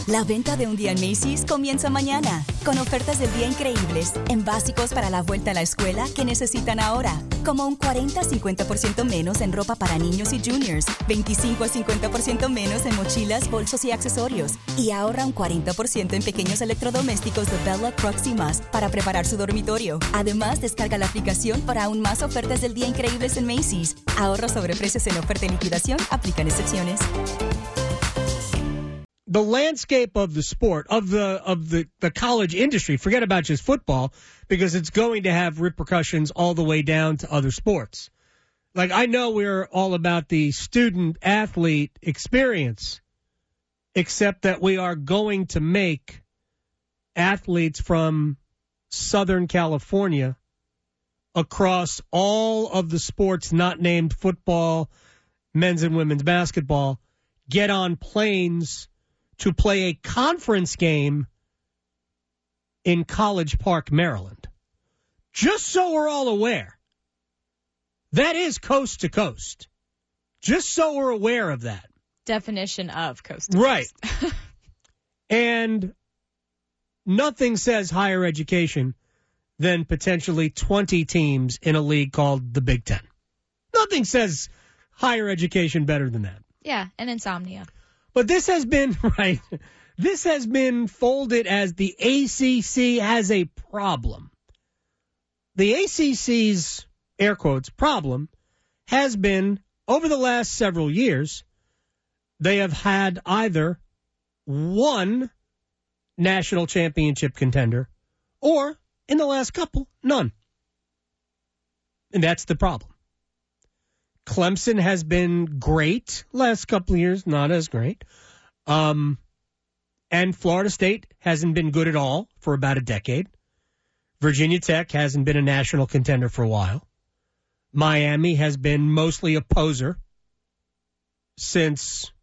La venta de un día en Macy's comienza mañana, con ofertas del día increíbles en básicos para la vuelta a la escuela que necesitan ahora, como un 40-50% menos en ropa para niños y juniors, 25-50% menos en mochilas, bolsos y accesorios, y ahorra un 40% en pequeños electrodomésticos de Bella, Crocs y más para preparar su dormitorio. Además, descarga la aplicación para aún más ofertas del día increíbles en Macy's. Ahorro sobre precios en oferta y liquidación, aplican excepciones. The landscape of the sport, of the college industry, forget about just football, because it's going to have repercussions all the way down to other sports. Like, I know we're all about the student-athlete experience, except that we are going to make athletes from Southern California across all of the sports not named football, men's and women's basketball, get on planes to play a conference game in College Park, Maryland. Just so we're all aware. That is coast to coast. Just so we're aware of that. Definition of coast to right. coast. And nothing says higher education than potentially 20 teams in a league called the Big Ten. Nothing says higher education better than that. Yeah, and insomnia. But this has been, right, this has been folded as the ACC has a problem. The ACC's, air quotes, problem has been, over the last several years, they have had either one national championship contender or, in the last couple, none. And that's the problem. Clemson has been great last couple of years, not as great. And Florida State hasn't been good at all for about a decade. Virginia Tech hasn't been a national contender for a while. Miami has been mostly a poser since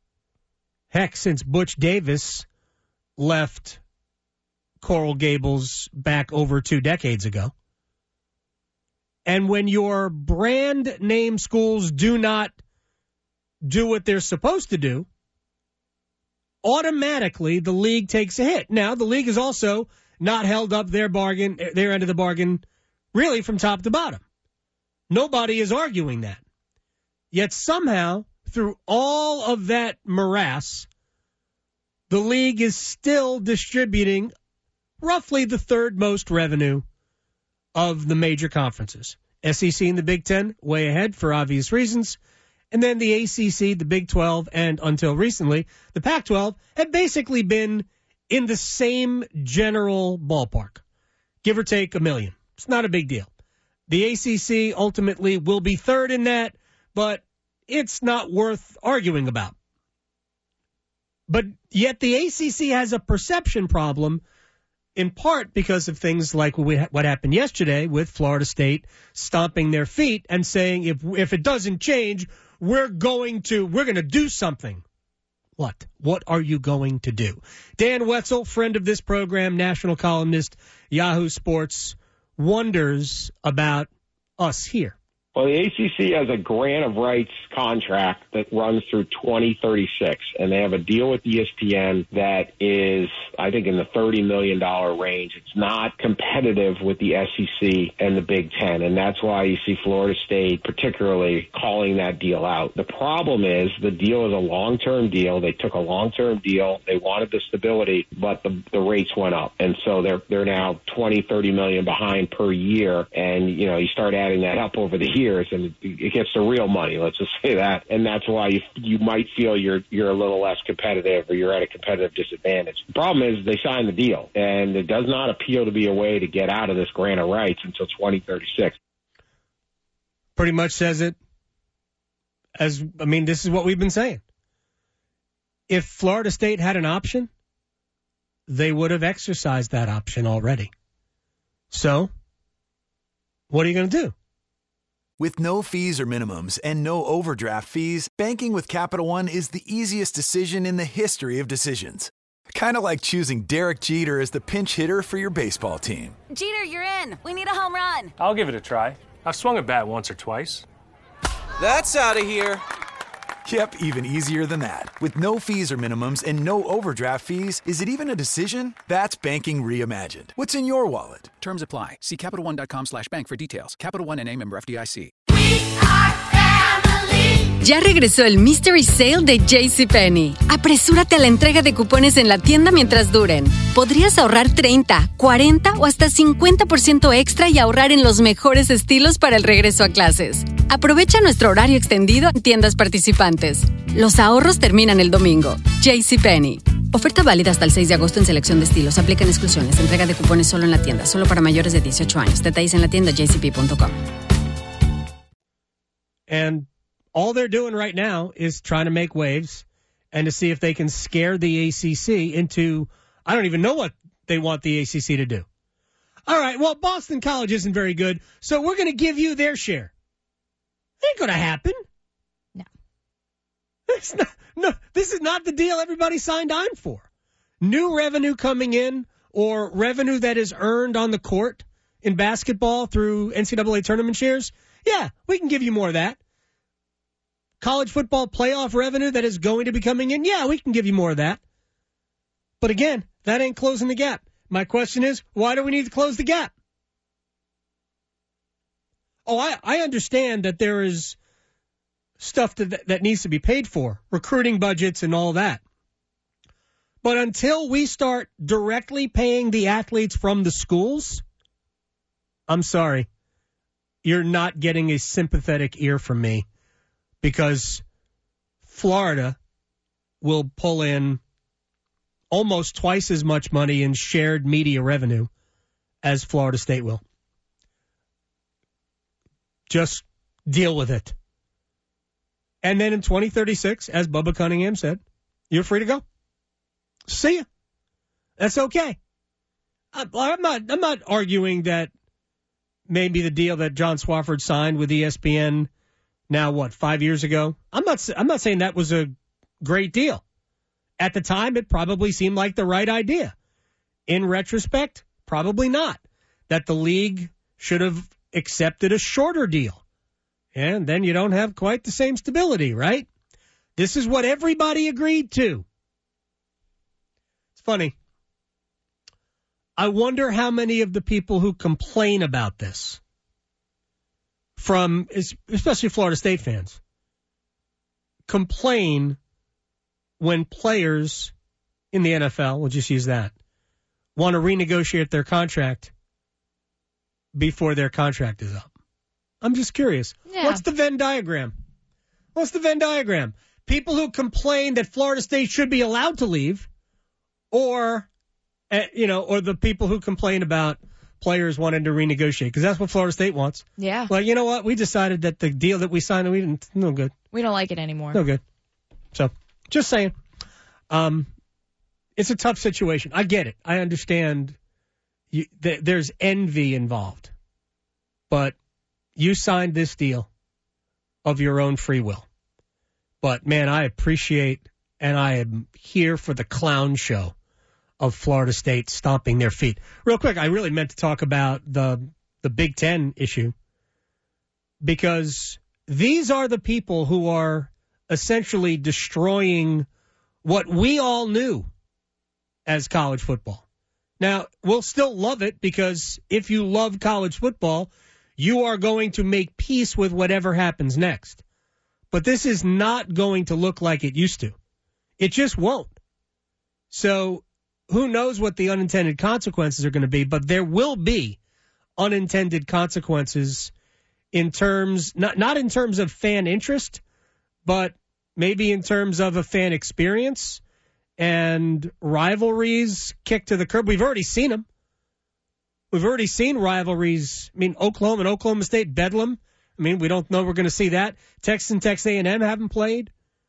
Butch Davis left Coral Gables back over 2 decades ago. And when your brand name schools do not do what they're supposed to do, automatically the league takes a hit. Now, the league has also not held up their end of the bargain, really from top to bottom. Nobody is arguing that. Yet somehow, through all of that morass, the league is still distributing roughly the third most revenue of the major conferences. SEC and the Big Ten, way ahead for obvious reasons. And then the ACC, the Big 12, and until recently, the Pac-12 had basically been in the same general ballpark, give or take $1 million. It's not a big deal. The ACC ultimately will be third in that, but it's not worth arguing about. But yet the ACC has a perception problem, in part because of things like what happened yesterday with Florida State stomping their feet and saying, if it doesn't change, we're going to do something. What? What are you going to do? Dan Wetzel, friend of this program, national columnist, Yahoo Sports, wonders about us here. Well, the ACC has a grant of rights contract that runs through 2036, and they have a deal with ESPN that is, I think, in the $30 million range. It's not competitive with the SEC and the Big Ten, and that's why you see Florida State particularly calling that deal out. The problem is the deal is a long-term deal. They took a long-term deal. They wanted the stability, but the rates went up, and so they're now $20-30 million behind per year, and you start adding that up over the years, and it gets to real money. Let's just say that, and that's why you might feel you're a little less competitive or you're at a competitive disadvantage. The problem is they signed the deal, and it does not appear to be a way to get out of this grant of rights until 2036. Pretty much says it this is what we've been saying. If Florida State had an option, they would have exercised that option already. So, what are you going to do? With no fees or minimums and no overdraft fees, banking with Capital One is the easiest decision in the history of decisions. Kind of like choosing Derek Jeter as the pinch hitter for your baseball team. Jeter, you're in. We need a home run. I'll give it a try. I've swung a bat once or twice. That's out of here. Yep, even easier than that. With no fees or minimums and no overdraft fees, is it even a decision? That's banking reimagined. What's in your wallet? Terms apply. See CapitalOne.com/bank for details. Capital One N.A. member FDIC. Ya regresó el Mystery Sale de JCPenney. Apresúrate a la entrega de cupones en la tienda mientras duren. Podrías ahorrar 30, 40 o hasta 50% extra y ahorrar en los mejores estilos para el regreso a clases. Aprovecha nuestro horario extendido en tiendas participantes. Los ahorros terminan el domingo. JCPenney. Oferta válida hasta el 6 de agosto en selección de estilos. Aplican exclusiones. Entrega de cupones solo en la tienda. Solo para mayores de 18 años. Detalles en la tienda jcp.com. And all they're doing right now is trying to make waves and to see if they can scare the ACC into, I don't even know what they want the ACC to do. All right, well, Boston College isn't very good, so we're going to give you their share. Ain't going to happen. No. This is not the deal everybody signed on for. New revenue coming in or revenue that is earned on the court in basketball through NCAA tournament shares, yeah, we can give you more of that. College football playoff revenue that is going to be coming in, yeah, we can give you more of that. But again, that ain't closing the gap. My question is, why do we need to close the gap? Oh, I understand that there is stuff that needs to be paid for, recruiting budgets and all that. But until we start directly paying the athletes from the schools, I'm sorry, you're not getting a sympathetic ear from me. Because Florida will pull in almost twice as much money in shared media revenue as Florida State will. Just deal with it. And then in 2036, as Bubba Cunningham said, you're free to go. See ya. That's okay. I'm not arguing that maybe the deal that John Swofford signed with ESPN now, 5 years ago? I'm not saying that was a great deal. At the time, it probably seemed like the right idea. In retrospect, probably not. That the league should have accepted a shorter deal. And then you don't have quite the same stability, right? This is what everybody agreed to. It's funny. I wonder how many of the people who complain about this, from especially Florida State fans, complain when players in the NFL, we'll just use that, want to renegotiate their contract before their contract is up. I'm just curious. Yeah. What's the Venn diagram? People who complain that Florida State should be allowed to leave, or the people who complain about players wanting to renegotiate, because that's what Florida State wants. Yeah. Well, you know what? We decided that the deal that we signed, no good. We don't like it anymore. No good. So, just saying. It's a tough situation. I get it. I understand there's envy involved. But you signed this deal of your own free will. But, man, I appreciate and I am here for the clown show of Florida State stomping their feet. Real quick, I really meant to talk about the Big Ten issue, because these are the people who are essentially destroying what we all knew as college football. Now, we'll still love it, because if you love college football, you are going to make peace with whatever happens next. But this is not going to look like it used to. It just won't. So who knows what the unintended consequences are going to be, but there will be unintended consequences in terms, not in terms of fan interest, but maybe in terms of a fan experience and rivalries kicked to the curb. We've already seen them. We've already seen rivalries. I mean, Oklahoma and Oklahoma State, Bedlam. I mean, we don't know we're going to see that. Texas and Texas A&M haven't played.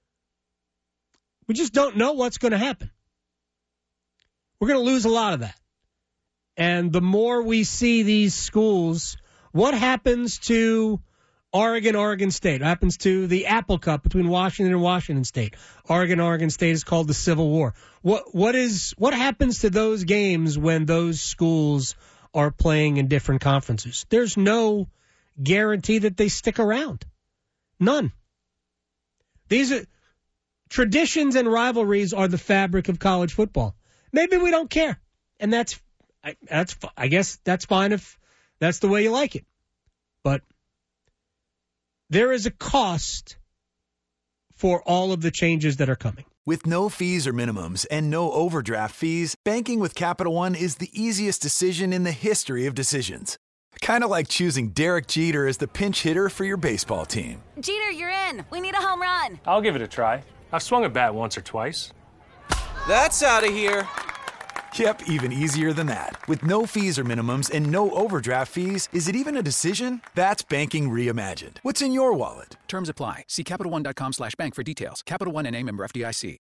We just don't know what's going to happen. We're going to lose a lot of that. And the more we see these schools, what happens to Oregon State? What happens to the Apple Cup between Washington and Washington State? Oregon State is called the Civil War. What happens to those games when those schools are playing in different conferences? There's no guarantee that they stick around. None. Traditions and rivalries are the fabric of college football. Maybe we don't care, and I guess that's fine if that's the way you like it. But there is a cost for all of the changes that are coming. With no fees or minimums and no overdraft fees, banking with Capital One is the easiest decision in the history of decisions. Kind of like choosing Derek Jeter as the pinch hitter for your baseball team. Jeter, you're in. We need a home run. I'll give it a try. I've swung a bat once or twice. That's out of here. Yep, even easier than that. With no fees or minimums and no overdraft fees, is it even a decision? That's banking reimagined. What's in your wallet? Terms apply. See CapitalOne.com/bank for details. Capital One NA, member FDIC.